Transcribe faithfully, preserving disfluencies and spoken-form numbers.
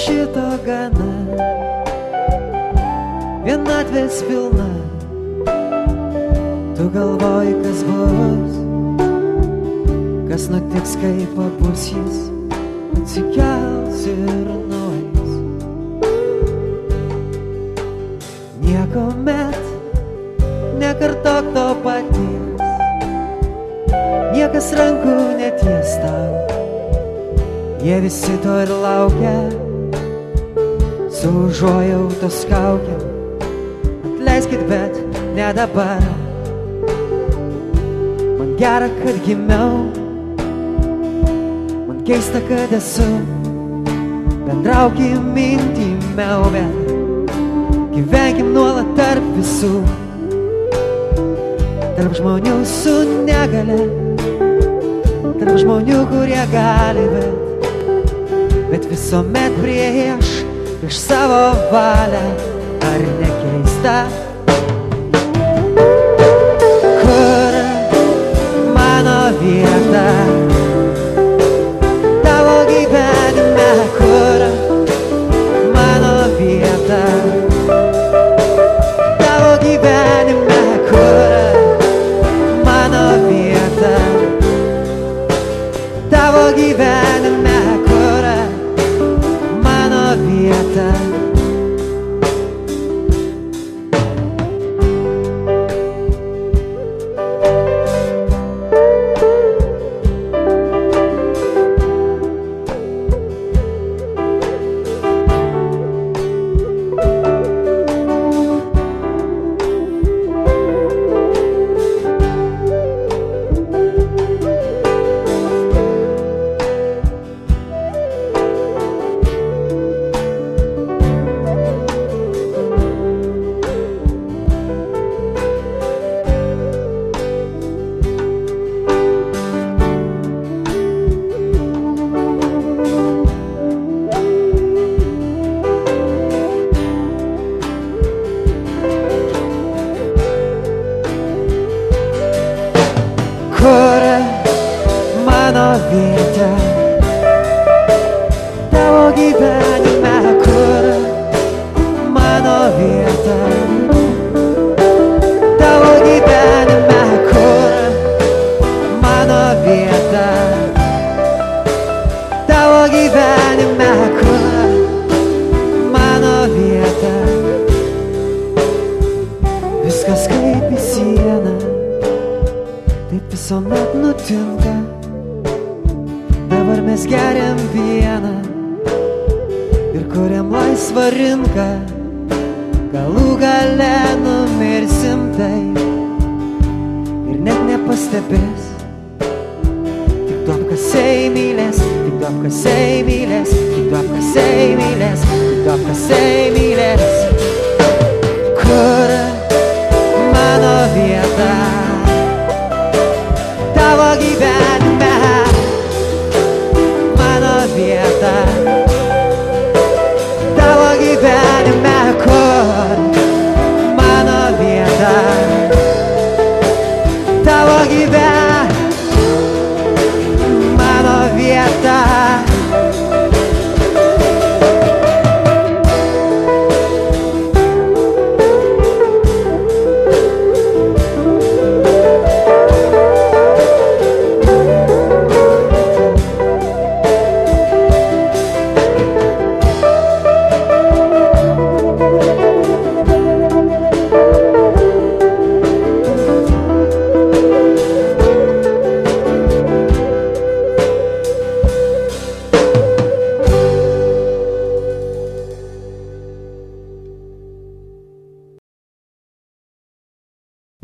šito gana, vienatvės pilna. Tu galvoji, kas bus, kas nutiks, kai pabus jis, atsikels ir nueis. Niekuomet nekartok to paties, niekas rankų neties tau. Jie visi to ir laukia, su užuojautos kaukiam. Atleiskit, bet ne dabar. Man gera, kad gimiau, man keista, kad esu. Bendraukim intymiau, bet gyvenkim nuolat tarp visų. Tarp žmonių su negale, tarp žmonių, kurie gali, bet Bet visuomet prieš, prieš savo valią, ar nekeista? Kur mano vieta tavo gyvenime? Kur mano vieta tavo gyvenime? Kur mano vieta tavo gyvenime? Vieta. Kur mano vieta tavo gyvenime? Kur mano vieta tavo gyvenime? Kur mano vieta tavo gyvenime? Kur mano vieta? Viskas kaip į sieną, taip visuomet nutinka. Dabar mes geriam vieną ir kuriam laisvą rinką. Galų gale numirsim taip ir net nepastebės. Tik tu apkasai mylės, tik tu apkasai mylės, tik tu apkasai mylės, tik tu apkasai mylės.